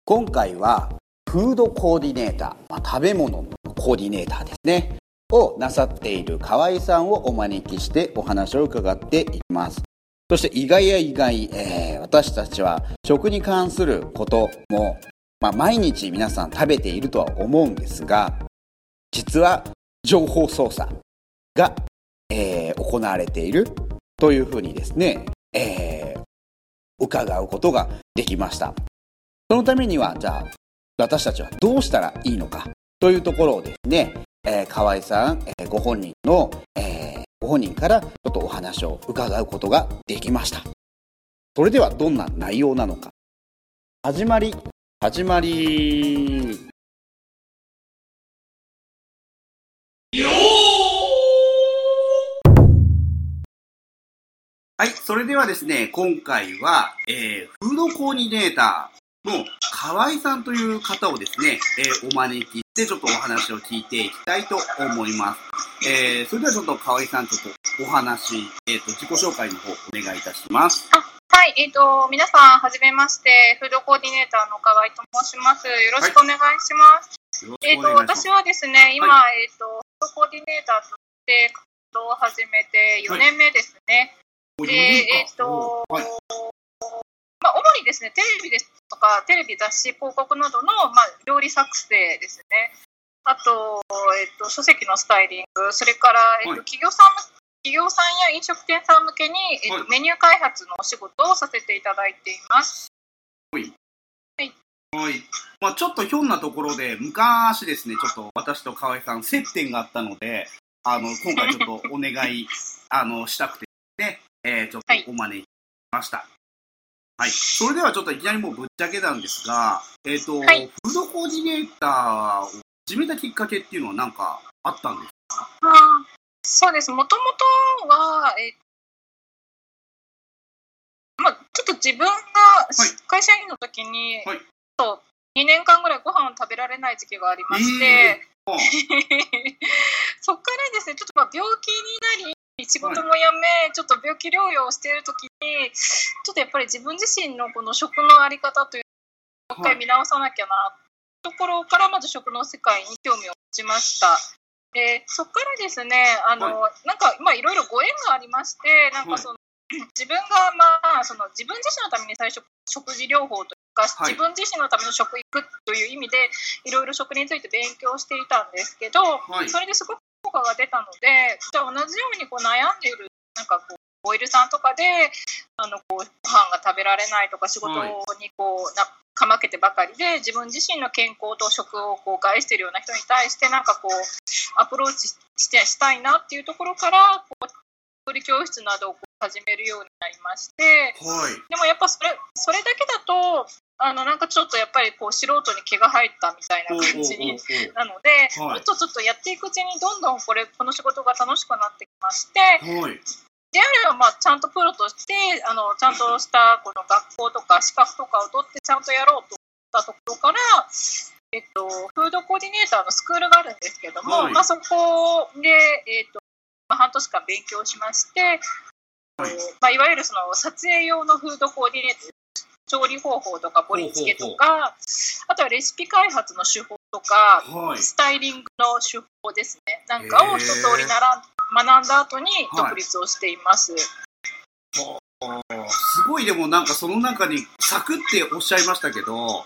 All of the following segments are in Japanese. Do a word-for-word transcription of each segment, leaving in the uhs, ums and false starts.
今回はフードコーディネーター、まあ、食べ物のコーディネーターですねをなさっている河合さんをお招きしてお話を伺っていきます。そして意外や意外、えー、私たちは食に関することも、まあ、毎日皆さん食べているとは思うんですが、実は情報操作が、えー、行われているというふうにですね、えー、伺うことができました。そのためにはじゃあ私たちはどうしたらいいのかというところをですね、えー、河合さん、えー、ご本人の、えー、ご本人からちょっとお話を伺うことができました。それではどんな内容なのか。始まり始まりよはい、それではですね、今回は、えー、フードコーディネーターの河合さんという方をですね、えー、お招きしてちょっとお話を聞いていきたいと思います。えー、それではちょっと河合さん、ちょっとお話、えっと、自己紹介の方お願いいたします。 あはい、えっと、皆さん、はじめまして、フードコーディネーターの河合と申します。よろしくお願いします。はい、えっと、私はですね、今、はい、えっと、フードコーディネーターとして活動を始めてよねんめですね。はい、で、えっと、はい、まあ、主にですね、テレビですとか、テレビ、雑誌、広告などの、まあ、料理作成ですね。あと、えっと、書籍のスタイリング、それから、えっと、はい、企業さん企業さんや飲食店さん向けに、えっとはい、メニュー開発のお仕事をさせていただいています。 はい。はい。はい。まあ、ちょっとひょんなところで、昔ですね、ちょっと私と河合さん、接点があったので、あの、今回ちょっとお願い、あの、したくてね、えー、ちょっとお招きしました。はい。はい。それではちょっといきなりもうぶっちゃけなんですが、えっと、はい、フードコーディネーターを始めたきっかけっていうのは何かあったんですか？ あそうです。もともとは、えまあ、ちょっと自分が会社員の時に、はい、とにねんかんぐらいご飯を食べられない時期がありまして、えー、そこからですね、ちょっとまあ病気になり、仕事も辞め、はい、ちょっと病気療養をしている時に、ちょっとやっぱり自分自身のこの食のあり方というのをもう一回見直さなきゃな、はい、ところからまず食の世界に興味を持ちました。でそこからですね、あの、はい、なんかまあいろいろご縁がありまして、なんかその、はい、自分がまあその自分自身のために最初食事療法というか、はい、自分自身のための食育という意味でいろいろ食について勉強していたんですけど、はい、それですごく効果が出たので、じゃあ同じようにこう悩んでいるなんかこうオイルさんとかであのこうご飯が食べられないとか仕事にこうなかまけてばかりで自分自身の健康と食をこう害しているような人に対してなんかこうアプローチしてしたいなっていうところからこう料理教室などをこう始めるようになりまして、はい、でもやっぱそれそれだけだとあのなんかちょっとやっぱりこう素人に毛が生えたみたいな感じになので、はい、もっとちょっとやっていくうちにどんどんこれこの仕事が楽しくなってきまして、はい、であればまあちゃんとプロとしてあのちゃんとしたこの学校とか資格とかを取ってちゃんとやろうと思ったところから、えっと、フードコーディネーターのスクールがあるんですけども、はい、まあ、そこで、えっとまあ、半年間勉強しまして、はいまあ、いわゆるその撮影用のフードコーディネーター、調理方法とか盛り付けとか、ほうほうほう、あとはレシピ開発の手法とか、はい、スタイリングの手法ですねなんかを一通りなら学んだ後に独立をしています。 はい、すごい。でもなんかその中にサクっておっしゃいましたけど、はい、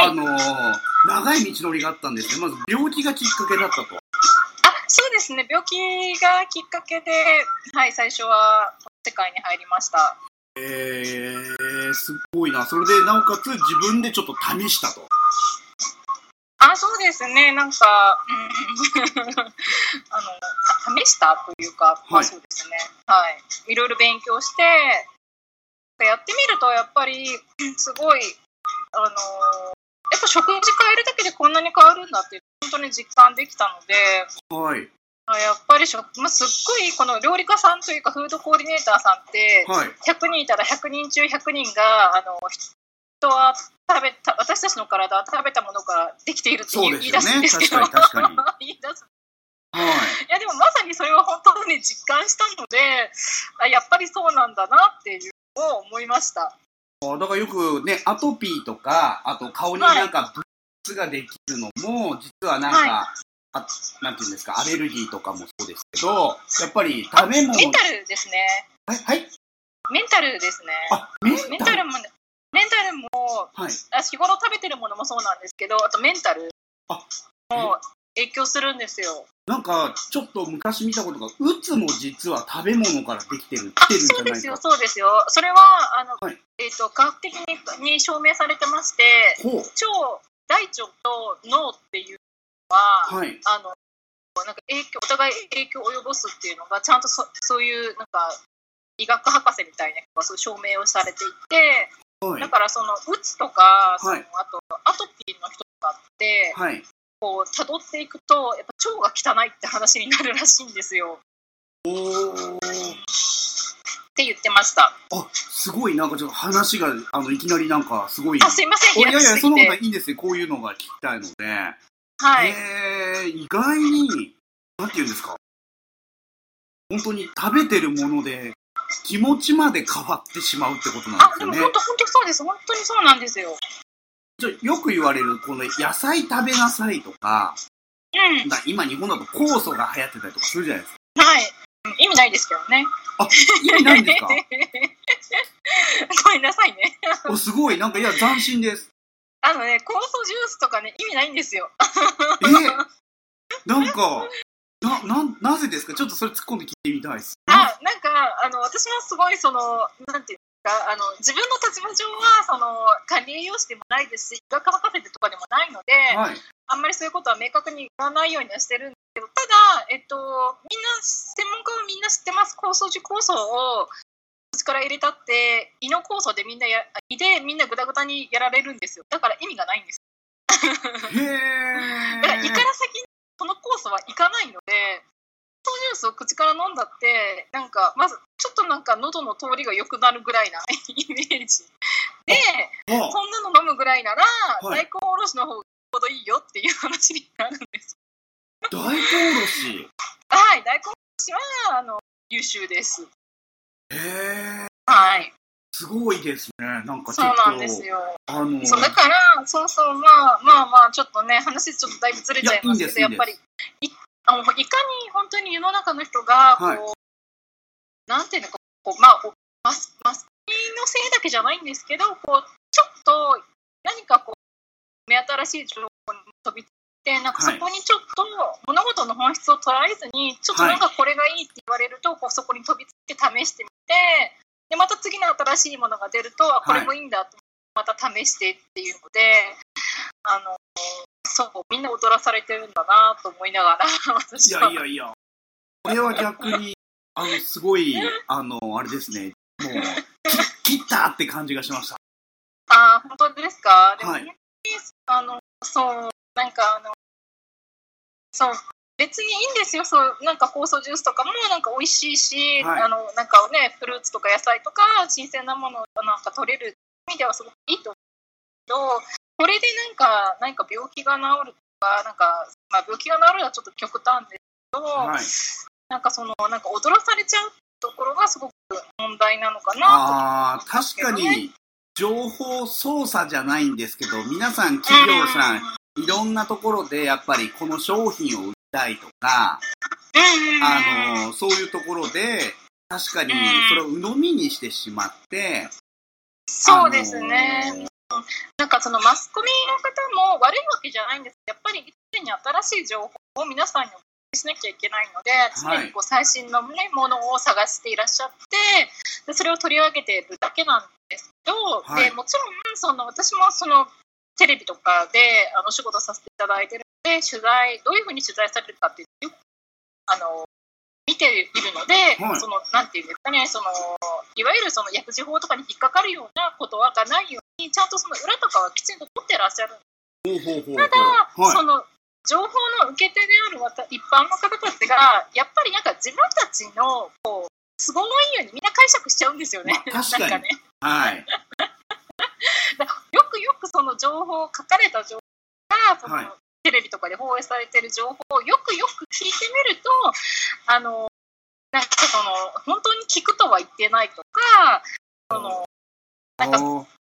あの長い道のりがあったんですね。まず病気がきっかけだったと。あ、 そうですね。病気がきっかけで、はい、最初は世界に入りました。 えー、すごいな。それでなおかつ自分でちょっと試したと。 あ、そうですね。なんか、うん、あの試したというか、はいまあ、そうですね。はい。いろいろ勉強してやってみるとやっぱりすごいあのやっぱ食事変えるだけでこんなに変わるんだって本当に実感できたので、はい。やっぱり食、まあ、すっごいこの料理家さんというかフードコーディネーターさんって、はい、ひゃくにんいたらひゃくにん中ひゃくにんがあの人は食べた私たちの体は食べたものからできているって言い出すんですけど、 確かに確かに言い出す、はい、いやでもまさにそれは本当に実感したので、あやっぱりそうなんだなっていうのを思いました。 だからよくね、アトピーとか、あと顔になんかブツができるのも、実はなんか、はい、あ、なんていうんですか、アレルギーとかもそうですけど、やっぱり食べ物。 メンタルですね。 はい、はい。 メンタルですね。 あ、メンタル。 メンタルも、メンタルも、はい、日頃食べてるものもそうなんですけど、あとメンタルも影響するんですよ。 なんか、ちょっと昔見たことが、うつも実は食べ物からできてる、来てるんじゃないか。 そうですよ、そうですよ。それは、あの、はい、えっと、科学的に、に証明されてまして、腸、大腸と脳っていうのは、はい、あの、なんか影響、お互い影響を及ぼすっていうのが、ちゃんとそそういう、なんか、医学博士みたいな人がそう証明をされていて、はい、だからその、うつとか、その、はい、あと、アトピーの人とかって、はい、こう辿っていくとやっぱ腸が汚いって話になるらしいんですよ。 おーって言ってました。 あ、すごいなんかちょっと話があのいきなりなんかすごい。 あ、すいません。 いやいやその方がいいんですよ。こういうのが聞きたいので。 はい。 えー、意外になんて言うんですか。本当に食べてるもので気持ちまで変わってしまうってことなんですよね。 あ、でも本当本当そうです。本当にそうなんですよ。 よく言われるこの野菜食べなさいとか、うん、だ今日本だと酵素が流行ってたりとかするじゃないですか。 はい。意味ないですけどね。 あ、意味ないんですか？ ごめんなさいね。 お、すごい。なんかいや斬新です。 あのね、酵素ジュースとかね意味ないんですよ。 え、なんかなななぜですか？ちょっとそれ突っ込んで聞いてみたいです。 あ、なんかあの私もすごいそのなんていうあの自分の立場上はその管理栄養士でもないですし、医学博士とかでもないので、はい、あんまりそういうことは明確に言わないようにはしてるんですけど、ただ、えっと、みんな専門家はみんな知ってます。酵素樹酵素を口から入れたって胃の酵素でみんなや胃でみんなグダグダにやられるんですよ。だから意味がないんです。 へだから胃から先にその酵素はいかないので、酵素ジュースを口から飲んだってなんかまずちょっとなんか喉の通りが良くなるぐらいなイメージで、そんなの飲むぐらいなら、はい、大根おろしの方がほどいいよっていう話になるんです。 大根おろしはい、大根おろしはあの優秀です。 へー、 はい、 すごいですね。なんかちょっとそうなんですよ。 あのそうだからそうそうまあまあまあちょっとね話ちょっとだいぶずれちゃいますけど、やっぱりいあのいかに本当に世の中の人がこう、はい、なんていうのかこうまあマスマスコミのせいだけじゃないんですけど、こうちょっと何かこう目新しい情報に飛びついて、なんかそこにちょっと物事の本質を捉えずに、ちょっとなんかこれがいいって言われると、こうそこに飛びついて試してみて、でまた次の新しいものが出ると、これもいいんだとまた試してっていうので、あのそうみんな踊らされてるんだなと思いながら私は。 いやいやいや、これは逆にあのすごいあのあれですね、もう切ったって感じがしました。 あ、本当ですか？でも、 はい、 あのそうなんかあのそう別にいいんですよ。そうなんか酵素ジュースとかもなんか美味しいし、はい、あのなんかねフルーツとか野菜とか新鮮なものをなんか取れる意味ではすごくいいと思うけど、これでなんか何か病気が治るとかなんか、まあ、病気が治るのはちょっと極端ですけど、はい、なんかそのなんか踊らされちゃうところがすごく問題なのかなと、ね。 ああ、確かに情報操作じゃないんですけど、皆さん企業さん、うん、いろんなところでやっぱりこの商品を売りたいとか、うん、あのそういうところで確かにそれを鵜呑みにしてしまって、うん、 そうですね。なんかそのマスコミの方も悪いわけじゃないんです。やっぱり常に新しい情報を皆さんにお伝えしなきゃいけないので、常にこう最新の、ね、ものを探していらっしゃって、でそれを取り上げているだけなんですけど、はい、でもちろんその私もそのテレビとかであの仕事させていただいているので、取材どういうふうに取材されるかっていうあの見ているので、はい、そのなんていうんですかね、そのいわゆるその薬事法とかに引っかかるようなことはがないように、ちゃんとその裏とかはきちんと取ってらっしゃる。ただ、はい、その情報の受け手である一般の方たちがやっぱりなんか自分たちのこう都合のいいようにみんな解釈しちゃうんですよね。 まあ、確かに。なんかね、はい。 よくよくその情報、書かれた情報がその、はい、テレビとかで放映されている情報をよくよく聞いてみると、あのなんかその本当に聞くとは言ってないとか、そのなんか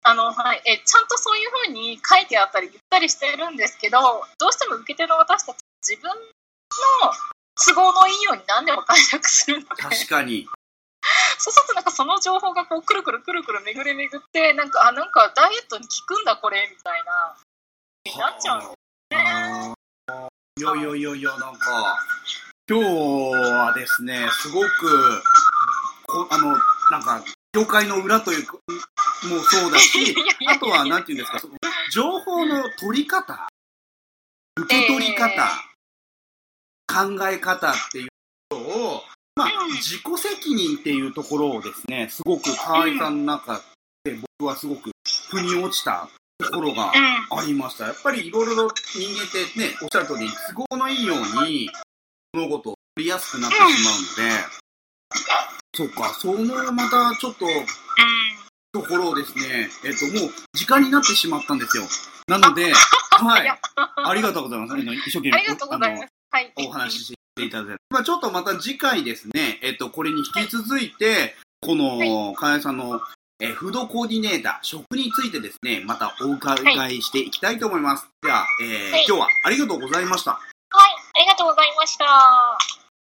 あの、はい、えちゃんとそういうふうに書いてあったり言ったりしてるんですけど、どうしても受け手の私たち自分の都合のいいように何でも解釈するので、 確かにそうするとなんかその情報がこうくるくるくるくる巡り巡ってなんかあなんかダイエットに効くんだこれみたいなになっちゃうんですね。 いやいやいやいや、なんか今日はですね、すごくこあのなんか業界の裏というかもそうだし、あとはなんていうんですか、その情報の取り方、受け取り方、えー、考え方っていうことを、まあ、うん、自己責任っていうところをですね、すごく河合さんの中で僕はすごく腑に落ちたところがありました。やっぱりいろいろ人間ってね、おっしゃる通り都合のいいように物事を取りやすくなってしまうので、そうか、そのまたちょっとところをですね、えっともう時間になってしまったんですよ。なので、はい、ありがとうございます。一生懸命お話ししていただいて、まあちょっとまた次回ですね、えっとこれに引き続いてこの河合さんのえフードコーディネーター食についてですね、またお伺いしていきたいと思います。では、えーはい、今日はありがとうございました。はい、 ありがとうございました。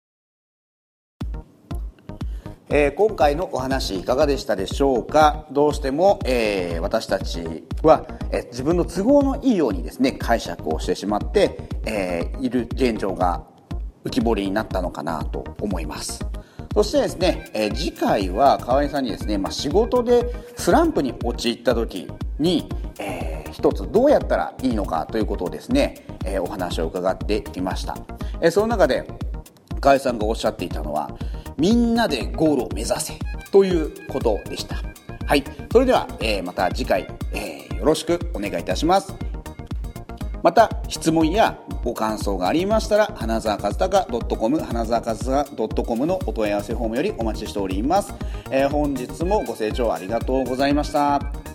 えー、今回のお話いかがでしたでしょうか。どうしても、えー、私たちは、えー、自分の都合のいいようにですね解釈をしてしまって、えー、いる現状が浮き彫りになったのかなと思います。そしてですね、えー、次回は河合さんにですね、まあ、仕事でスランプに陥った時に、えー、一つどうやったらいいのかということをですね、えー、お話を伺ってきました。えー、その中で河合さんがおっしゃっていたのは、みんなでゴールを目指せということでした。はい、それでは、えー、また次回、えー、よろしくお願いいたします。また質問やご感想がありましたら、花澤和孝 .com 花澤和孝 .com のお問い合わせフォームよりお待ちしております。えー、本日もご清聴ありがとうございました。